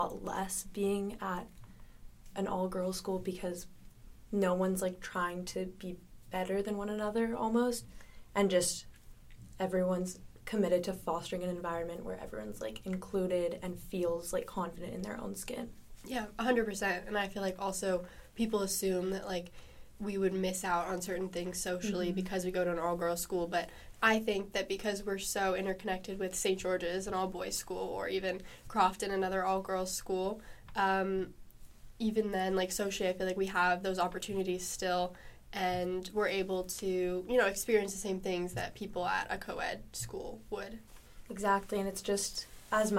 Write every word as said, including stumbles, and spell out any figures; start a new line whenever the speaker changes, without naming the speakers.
lot less being at an all-girls school because no one's, like, trying to be better than one another almost, and just everyone's committed to fostering an environment where everyone's, like, included and feels, like, confident in their own skin.
Yeah, one hundred percent. And I feel like also people assume that, like, we would miss out on certain things socially mm-hmm. because we go to an all-girls school, but I think that because we're so interconnected with Saint George's, an all-boys school, or even Crofton, another all-girls school, um, even then, like, socially, I feel like we have those opportunities still, and we're able to, you know, experience the same things that people at a co-ed school would.
Exactly, and it's just as much